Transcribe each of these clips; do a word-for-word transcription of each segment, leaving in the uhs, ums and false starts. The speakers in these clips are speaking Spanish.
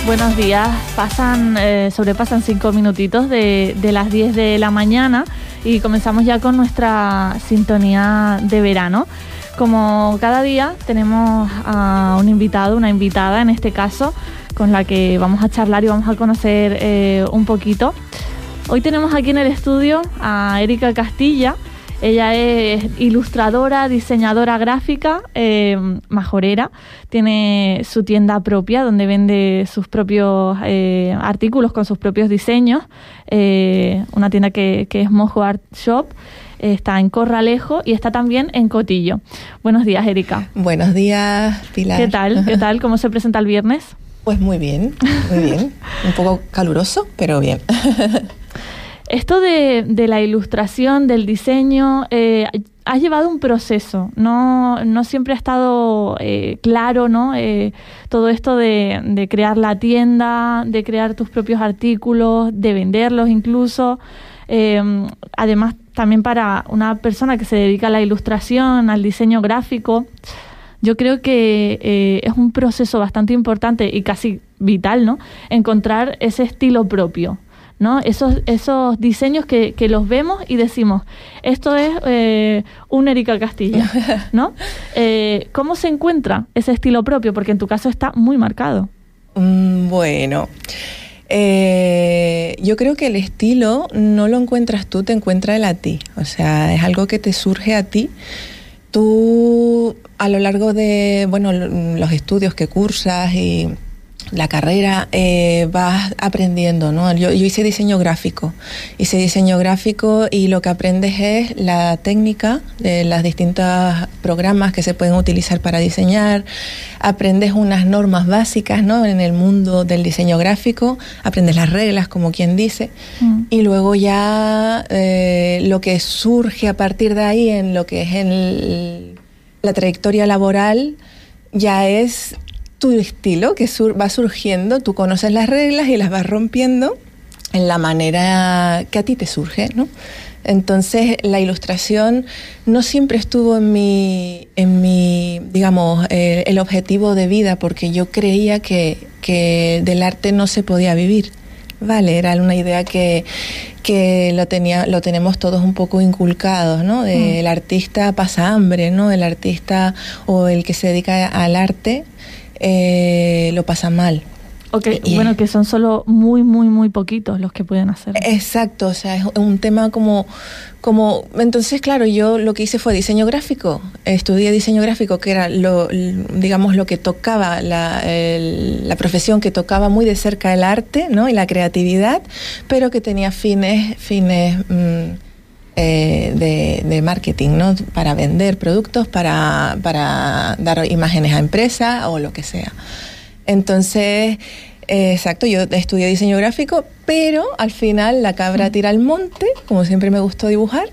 Buenos días, pasan, eh, sobrepasan cinco minutitos de, de las diez de la mañana y comenzamos ya con nuestra sintonía de verano. Como cada día tenemos a un invitado, una invitada en este caso, con la que vamos a charlar y vamos a conocer eh, un poquito. Hoy tenemos aquí en el estudio a Erika Castilla. Ella es ilustradora, diseñadora gráfica, eh, majorera. Tiene su tienda propia donde vende sus propios eh, artículos con sus propios diseños. Eh, una tienda que, que es Mojo Art Shop. Eh, está en Corralejo y está también en Cotillo. Buenos días, Erika. Buenos días, Pilar. ¿Qué tal? ¿Qué tal? ¿Cómo se presenta el viernes? Pues muy bien, muy bien. Un poco caluroso, pero bien. Esto de, de la ilustración, del diseño, eh, ha llevado un proceso. No, no siempre ha estado eh, claro, ¿no? Eh, todo esto de, de crear la tienda, de crear tus propios artículos, de venderlos incluso. Eh, además, también para una persona que se dedica a la ilustración, al diseño gráfico, yo creo que eh, es un proceso bastante importante y casi vital, ¿no? Encontrar ese estilo propio, ¿no? Esos, esos diseños que, que los vemos y decimos, esto es eh, un Erika Castilla, ¿no? Eh, ¿Cómo se encuentra ese estilo propio? Porque en tu caso está muy marcado. Mm, bueno, eh, yo creo que el estilo no lo encuentras tú, te encuentra él a ti. O sea, es algo que te surge a ti. Tú, a lo largo de, bueno, los estudios que cursas y la carrera, eh, vas aprendiendo, ¿no? Yo, yo hice diseño gráfico, hice diseño gráfico y lo que aprendes es la técnica de los distintos programas que se pueden utilizar para diseñar, aprendes unas normas básicas, ¿no? En el mundo del diseño gráfico, aprendes las reglas, como quien dice, mm. y luego ya eh, lo que surge a partir de ahí en lo que es el, la trayectoria laboral ya es tu estilo que sur- va surgiendo, tú conoces las reglas y las vas rompiendo en la manera que a ti te surge, ¿no? Entonces la ilustración no siempre estuvo en mi, en mi digamos, eh, el objetivo de vida, porque yo creía que, que del arte no se podía vivir. Vale, era una idea que, que lo tenía, lo tenemos todos un poco inculcados, ¿no? De, mm. El artista pasa hambre, ¿no? El artista o el que se dedica al arte Eh, lo pasa mal. Okay, y, bueno, que son solo muy, muy, muy poquitos los que pueden hacer. Exacto, o sea, es un tema como, como... Entonces, claro, yo lo que hice fue diseño gráfico. Estudié diseño gráfico, que era, lo, digamos, lo que tocaba, la, el, la profesión que tocaba muy de cerca el arte, ¿no? Y la creatividad, pero que tenía fines... fines mmm, Eh, de, de marketing, ¿no? Para vender productos, para, para dar imágenes a empresas o lo que sea. Entonces, eh, exacto, yo estudié diseño gráfico, pero al final la cabra tira al monte, como siempre me gustó dibujar,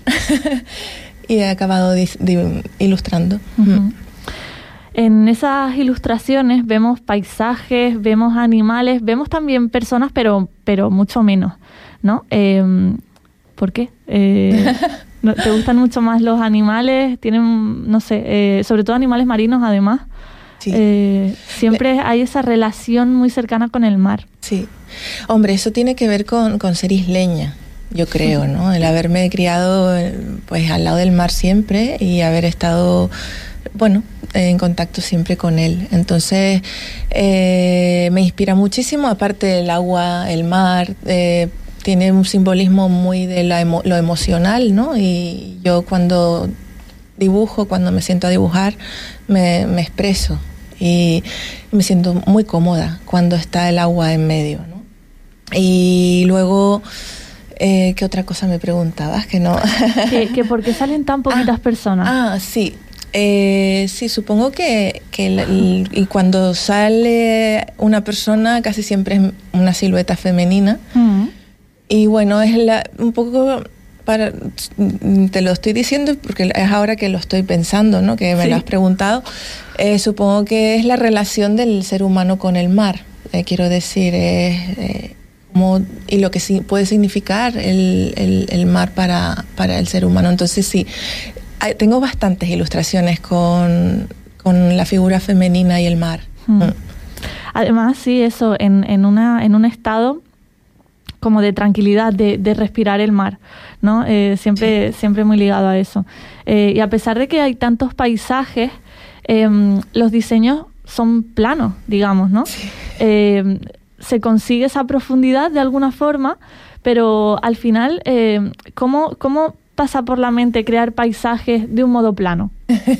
y he acabado di- di- ilustrando. Uh-huh. En esas ilustraciones vemos paisajes, vemos animales, vemos también personas, pero, pero mucho menos, ¿no? Eh, ¿Por qué? Eh, ¿Te gustan mucho más los animales? Tienen, no sé, eh, sobre todo animales marinos además. Sí. Eh, siempre hay esa relación muy cercana con el mar. Sí. Hombre, eso tiene que ver con, con ser isleña, yo creo, ¿no? El haberme criado pues al lado del mar siempre y haber estado, bueno, en contacto siempre con él. Entonces, eh, me inspira muchísimo, aparte del agua, el mar, eh, tiene un simbolismo muy de la emo- lo emocional, ¿no? Y yo cuando dibujo, cuando me siento a dibujar, me, me expreso y me siento muy cómoda cuando está el agua en medio, ¿no? Y luego, eh, ¿qué otra cosa me preguntabas? Que no. que, que ¿por qué salen tan poquitas ah, personas? Ah, sí. Eh, sí, supongo que, que el, el, y cuando sale una persona casi siempre es una silueta femenina. Mm. Y bueno, es la, un poco, para, te lo estoy diciendo porque es ahora que lo estoy pensando, ¿no? Que me sí. lo has preguntado. Eh, supongo que es la relación del ser humano con el mar. Eh, quiero decir, eh, eh, como, y lo que sí puede significar el, el, el mar para, para el ser humano. Entonces sí, hay, tengo bastantes ilustraciones con, con la figura femenina y el mar. Mm. Mm. Además, sí, eso, en, en, una, en un estado como de tranquilidad, de, de respirar el mar, ¿no? Eh, siempre, sí. siempre muy ligado a eso. Eh, y a pesar de que hay tantos paisajes, eh, los diseños son planos, digamos, ¿no? Sí. Eh, se consigue esa profundidad de alguna forma, pero al final, eh, ¿cómo, cómo pasa por la mente crear paisajes de un modo plano?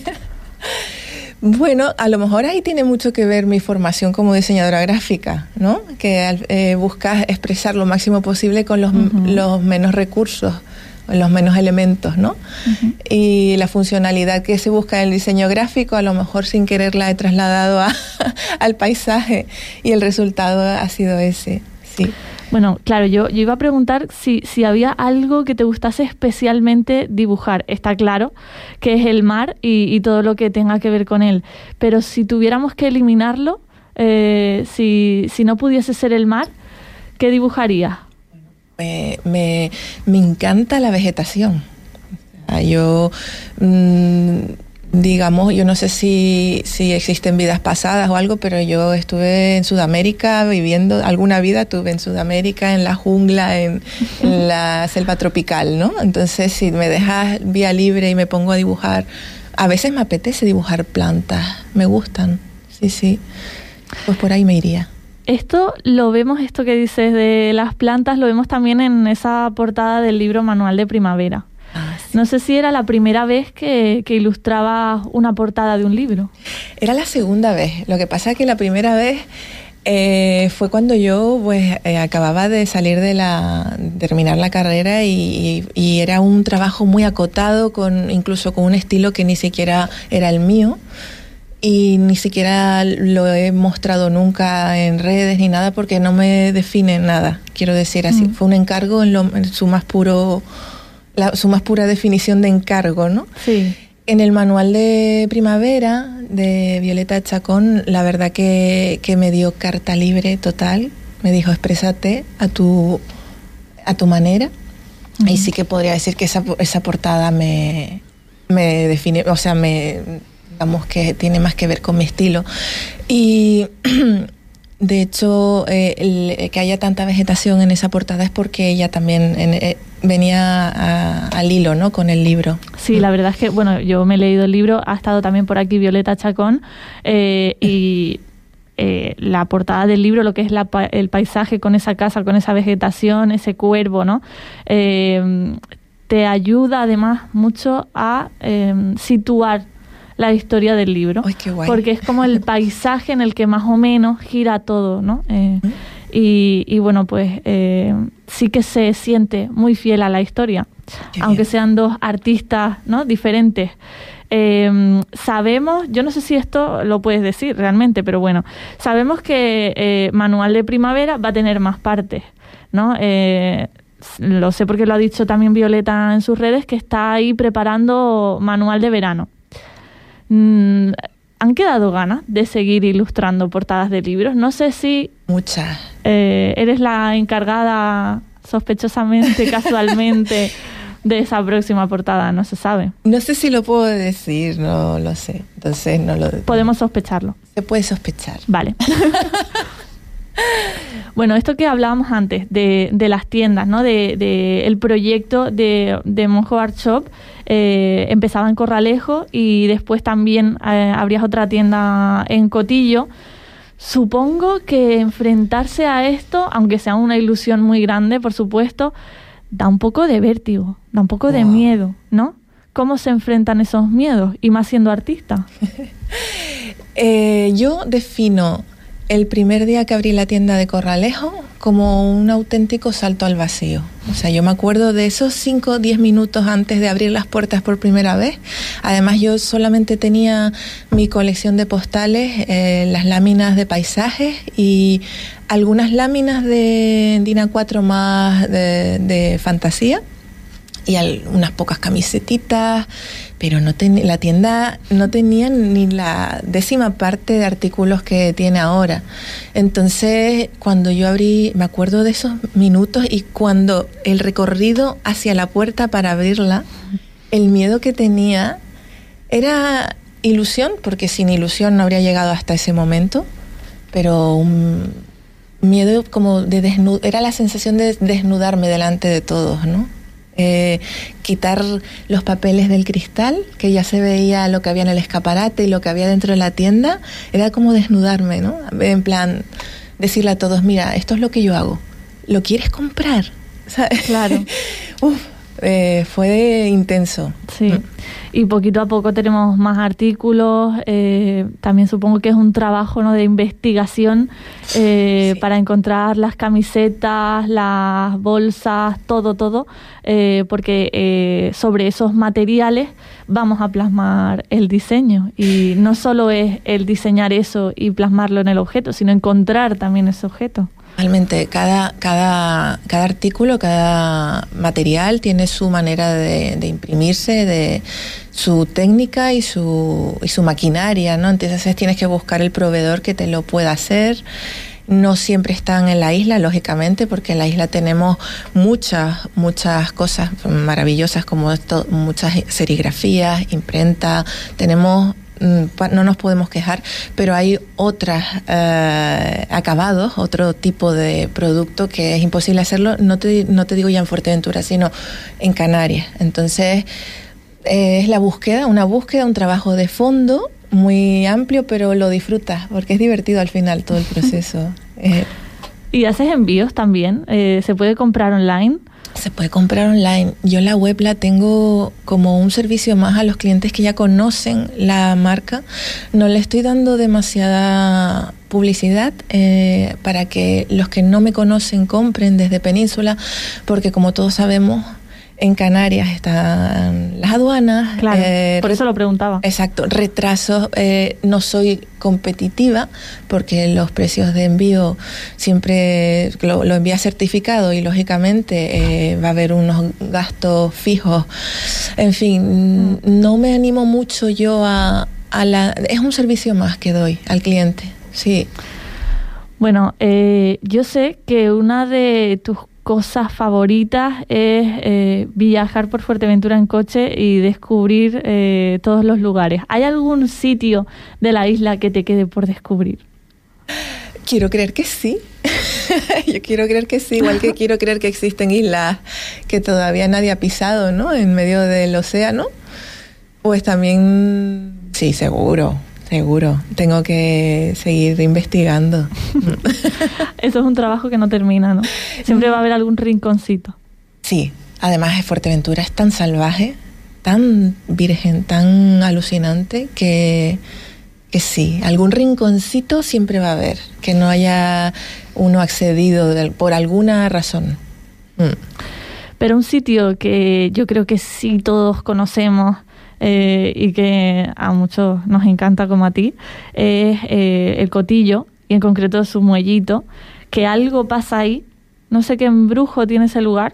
Bueno, a lo mejor ahí tiene mucho que ver mi formación como diseñadora gráfica, ¿no? Que eh, buscas expresar lo máximo posible con los, uh-huh. los menos recursos, los menos elementos, ¿no? Uh-huh. Y la funcionalidad que se busca en el diseño gráfico, a lo mejor sin querer la he trasladado a, al paisaje y el resultado ha sido ese, sí. Bueno, claro, yo, yo iba a preguntar si, si había algo que te gustase especialmente dibujar. Está claro que es el mar y, y todo lo que tenga que ver con él. Pero si tuviéramos que eliminarlo, eh, si, si no pudiese ser el mar, ¿qué dibujarías? Me, me, me encanta la vegetación. Yo... Mmm, digamos, yo no sé si, si existen vidas pasadas o algo, pero yo estuve en Sudamérica viviendo, alguna vida tuve en Sudamérica, en la jungla, en, en la selva tropical, ¿no? Entonces, si me dejas vía libre y me pongo a dibujar, a veces me apetece dibujar plantas, me gustan, sí, sí, pues por ahí me iría. Esto lo vemos, esto que dices de las plantas, lo vemos también en esa portada del libro Manual de Primavera. Ah, sí. No sé si era la primera vez que, que ilustrabas una portada de un libro. Era la segunda vez. Lo que pasa es que la primera vez eh, fue cuando yo pues eh, acababa de salir de la terminar la carrera y, y, y era un trabajo muy acotado, con incluso con un estilo que ni siquiera era el mío y ni siquiera lo he mostrado nunca en redes ni nada porque no me define nada. Quiero decir así, mm. fue un encargo en, lo, en su más puro La, su más pura definición de encargo, ¿no? Sí. En el manual de primavera de Violeta Chacón, la verdad que, que me dio carta libre total. Me dijo, exprésate a tu, a tu manera. Uh-huh. Y sí que podría decir que esa, esa portada me, me define, o sea, me, digamos que tiene más que ver con mi estilo. Y... De hecho, eh, el, que haya tanta vegetación en esa portada es porque ella también en, eh, venía a, al hilo, ¿no? Con el libro. Sí, la verdad es que, bueno, yo me he leído el libro, ha estado también por aquí Violeta Chacón, eh, y eh, la portada del libro, lo que es la, el paisaje con esa casa, con esa vegetación, ese cuervo, ¿no? Eh, te ayuda además mucho a eh, situar la historia del libro. Ay, qué guay. Porque es como el paisaje en el que más o menos gira todo, ¿no? Eh, ¿Mm? y, y bueno, pues eh, sí que se siente muy fiel a la historia, qué aunque bien. Sean dos artistas, ¿no? diferentes. Eh, sabemos, yo no sé si esto lo puedes decir realmente, pero bueno, sabemos que eh, Manual de Primavera va a tener más partes, ¿no? Eh, lo sé porque lo ha dicho también Violeta en sus redes, que está ahí preparando Manual de Verano. ¿Han quedado ganas de seguir ilustrando portadas de libros? No sé si... Muchas. Eh, eres la encargada, sospechosamente, casualmente, de esa próxima portada, no se sabe. No sé si lo puedo decir, no lo sé. Entonces no lo... Podemos sospecharlo. Se puede sospechar. Vale. Bueno, esto que hablábamos antes de, de las tiendas, ¿no? De, de el proyecto de, de Monjo Art Shop, eh, empezaba en Corralejo y después también eh, abrías otra tienda en Cotillo. Supongo que enfrentarse a esto, aunque sea una ilusión muy grande, por supuesto, da un poco de vértigo, da un poco wow. de miedo, ¿no? ¿Cómo se enfrentan esos miedos? Y más siendo artista. eh, yo defino el primer día que abrí la tienda de Corralejo como un auténtico salto al vacío. O sea, yo me acuerdo de esos cinco o diez minutos antes de abrir las puertas por primera vez. Además, yo solamente tenía mi colección de postales, eh, las láminas de paisajes y algunas láminas de D I N A cuatro más de, de fantasía y al, unas pocas camisetitas, pero no ten, la tienda no tenía ni la décima parte de artículos que tiene ahora. Entonces, cuando yo abrí, me acuerdo de esos minutos y cuando el recorrido hacia la puerta para abrirla, el miedo que tenía era ilusión, porque sin ilusión no habría llegado hasta ese momento, pero un miedo como de desnudar, era la sensación de desnudarme delante de todos, ¿no? Eh, quitar los papeles del cristal, que ya se veía lo que había en el escaparate y lo que había dentro de la tienda, era como desnudarme, ¿no? En plan, decirle a todos, mira, esto es lo que yo hago, ¿lo quieres comprar? ¿Sabes? Claro. Uf, eh, fue intenso. Sí, mm. Y poquito a poco tenemos más artículos, eh, también supongo que es un trabajo, ¿no?, de investigación eh, sí. para encontrar las camisetas, las bolsas, todo, todo, eh, porque eh, sobre esos materiales vamos a plasmar el diseño, y no solo es el diseñar eso y plasmarlo en el objeto, sino encontrar también ese objeto. Realmente, cada, cada, cada artículo, cada material tiene su manera de, de imprimirse, de su técnica y su, y su maquinaria, ¿no? Entonces tienes que buscar el proveedor que te lo pueda hacer. No siempre están en la isla, lógicamente, porque en la isla tenemos muchas, muchas cosas maravillosas, como esto, muchas serigrafías, imprenta, tenemos... no nos podemos quejar, pero hay otros eh, acabados, otro tipo de producto que es imposible hacerlo, no te, no te digo ya en Fuerteventura, sino en Canarias. Entonces, eh, es la búsqueda, una búsqueda, un trabajo de fondo muy amplio, pero lo disfrutas, porque es divertido al final todo el proceso. eh, ¿Y haces envíos también? Eh, ¿Se puede comprar online? Se puede comprar online. Yo la web la tengo como un servicio más a los clientes que ya conocen la marca. No le estoy dando demasiada publicidad eh, para que los que no me conocen compren desde Península, porque como todos sabemos, en Canarias están las aduanas. Claro, eh, por eso lo preguntaba. Exacto, retrasos. Eh, no soy competitiva porque los precios de envío siempre lo, lo envía certificado y lógicamente eh, va a haber unos gastos fijos. En fin, mm. no me animo mucho yo a, a la... Es un servicio más que doy al cliente, sí. Bueno, eh, yo sé que una de tus cosas favoritas es eh, viajar por Fuerteventura en coche y descubrir eh, todos los lugares. ¿Hay algún sitio de la isla que te quede por descubrir? Quiero creer que sí. Yo quiero creer que sí, igual que quiero creer que existen islas que todavía nadie ha pisado, ¿no?, en medio del océano. Pues también, sí, seguro. Seguro, tengo que seguir investigando. Eso es un trabajo que no termina, ¿no? Siempre va a haber algún rinconcito. Sí, además Fuerteventura es tan salvaje, tan virgen, tan alucinante, que, que sí, algún rinconcito siempre va a haber, que no haya uno accedido de, por alguna razón. Mm. Pero un sitio que yo creo que sí todos conocemos, Eh, y que a muchos nos encanta como a ti, es eh, el Cotillo, y en concreto su muellito, que algo pasa ahí, no sé qué embrujo tiene ese lugar,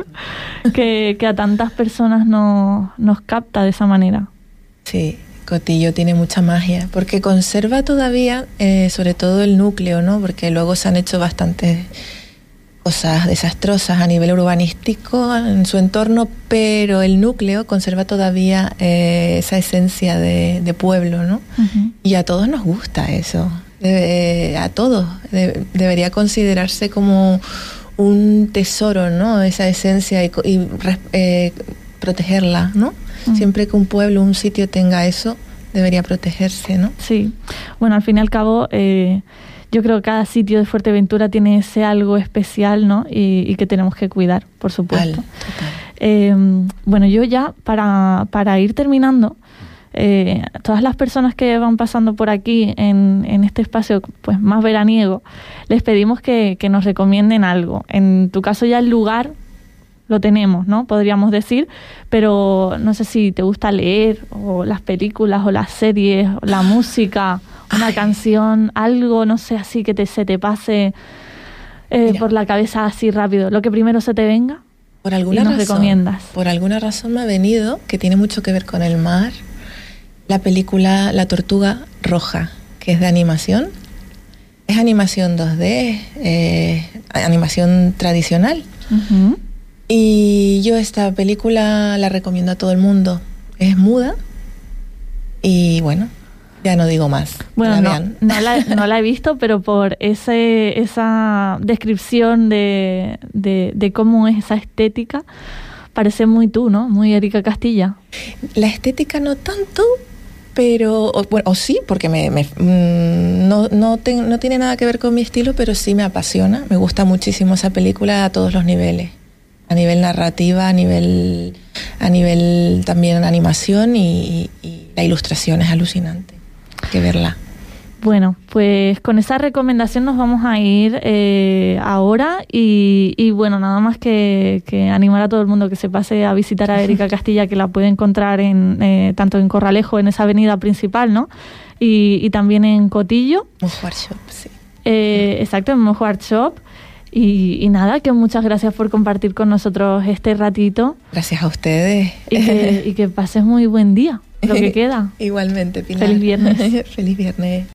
que, que a tantas personas no, nos capta de esa manera. Sí, Cotillo tiene mucha magia, porque conserva todavía, eh, sobre todo el núcleo, ¿no? Porque luego se han hecho bastantes cosas desastrosas a nivel urbanístico en su entorno, pero el núcleo conserva todavía eh, esa esencia de, de pueblo, ¿no? Uh-huh. Y a todos nos gusta eso, Debe, a todos. De, debería considerarse como un tesoro, ¿no? Esa esencia y, y eh, protegerla, ¿no? Uh-huh. Siempre que un pueblo, un sitio tenga eso, debería protegerse, ¿no? Sí. Bueno, al fin y al cabo... Eh, Yo creo que cada sitio de Fuerteventura tiene ese algo especial, ¿no? Y, y que tenemos que cuidar, por supuesto. Total, total. Eh, bueno, yo ya, para, para ir terminando, eh, todas las personas que van pasando por aquí en, en este espacio pues más veraniego, les pedimos que, que nos recomienden algo. En tu caso ya el lugar lo tenemos, ¿no? Podríamos decir, pero no sé si te gusta leer, o las películas, o las series, o la música... Una Ay. canción, algo, no sé, así que te, se te pase eh, por la cabeza así rápido. Lo que primero se te venga, por alguna y nos razón, recomiendas. Por alguna razón me ha venido, que tiene mucho que ver con el mar, la película La Tortuga Roja, que es de animación. Es animación dos D, eh, animación tradicional. Uh-huh. Y yo esta película la recomiendo a todo el mundo. Es muda y bueno... Ya no digo más. Bueno, no, no, la, no la he visto, pero por ese esa descripción de, de, de cómo es esa estética, parece muy tú, ¿no? Muy Erika Castilla. La estética no tanto, pero, o, bueno, o sí, porque me, me, mmm, no, no, ten, no tiene nada que ver con mi estilo, pero sí me apasiona. Me gusta muchísimo esa película a todos los niveles. A nivel narrativa, a nivel, a nivel también animación y, y, y la ilustración es alucinante. Hay que verla. Bueno, pues con esa recomendación nos vamos a ir eh, ahora y, y bueno, nada más que, que animar a todo el mundo que se pase a visitar a Erika Castilla, que la puede encontrar en eh, tanto en Corralejo, en esa avenida principal, ¿no? Y, y también en Cotillo. Mojo Shop, sí. Eh, exacto, en Mojo Art Shop. Y, y nada, que muchas gracias por compartir con nosotros este ratito. Gracias a ustedes. Y que, y que pases muy buen día, lo que queda. Igualmente, Pilar. Feliz viernes. Feliz viernes.